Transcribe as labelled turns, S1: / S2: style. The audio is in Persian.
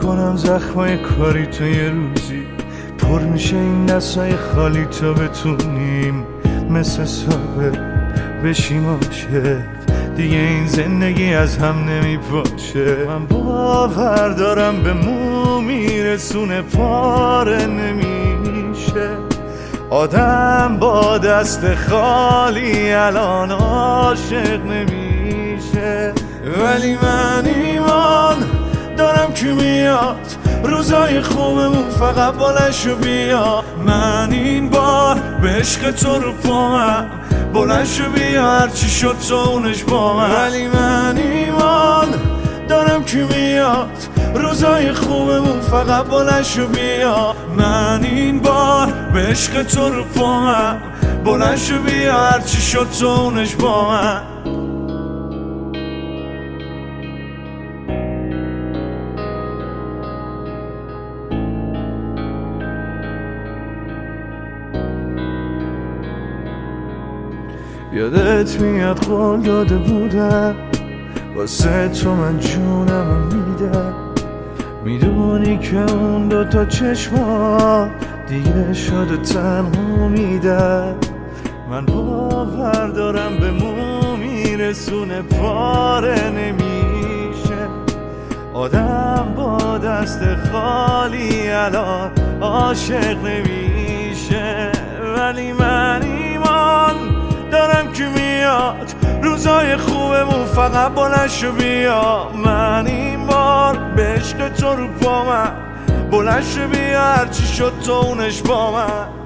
S1: میکنم زخمای کاری تو یه روزی پر میشه این دستای خالی تا بتونیم مثل سابق بشیم عاشق. دیگه این زندگی از هم نمیپاشه. من باور دارم به مو میرسونه پاره نمیشه. آدم با دست خالی الان عاشق نمیشه. ولی من ایمان دارم که میاد روزای خوبمون فقط بلنشو بیا. من این بار به عشق تو رو پامم بلنشو بیا هرچی شد تو اونش با من. ولی من ایمان دارم که میاد روزای خوبمون فقط بلنشو بیا. من این بار به عشق تو رو پامم بلنشو بیا هرچی شد تو اونش با من. یادت میاد قول داده بودم واسه تو من جونم میدم. میدونی که اون دوتا چشما دیگه شده تنها میدم. من باور دارم به مو میرسونه پاره نمیشه. آدم با دست خالی الان عاشق نمیشه. ولی من ایمان دارم که میاد روزای خوبمون فقط بلنشو بیا. من این بار به عشق تو رو پامم بلنشو بیا هرچی شد تو اونش با من.